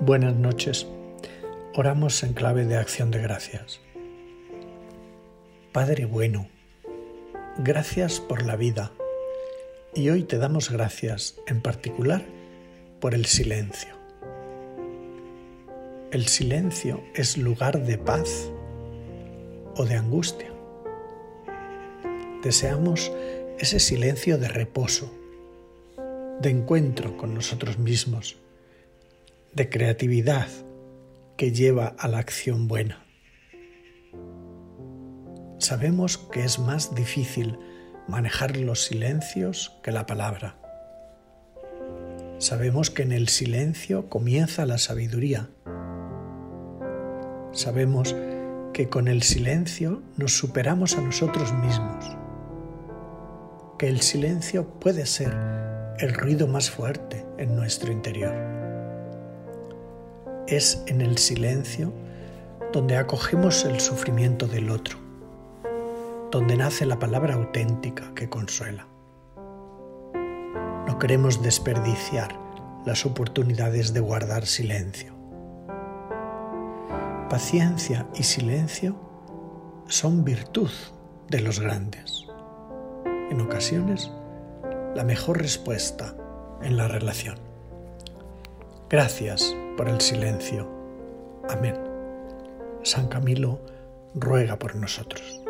Buenas noches. Oramos en clave de acción de gracias. Padre bueno, gracias por la vida y hoy te damos gracias en particular por el silencio. El silencio es lugar de paz o de angustia. Deseamos ese silencio de reposo, de encuentro con nosotros mismos, de creatividad que lleva a la acción buena. Sabemos que es más difícil manejar los silencios que la palabra. Sabemos que en el silencio comienza la sabiduría. Sabemos que con el silencio nos superamos a nosotros mismos. Que el silencio puede ser el ruido más fuerte en nuestro interior. Es en el silencio donde acogemos el sufrimiento del otro, donde nace la palabra auténtica que consuela. No queremos desperdiciar las oportunidades de guardar silencio. Paciencia y silencio son virtud de los grandes. En ocasiones, la mejor respuesta en la relación. Gracias por el silencio. Amén. San Camilo ruega por nosotros.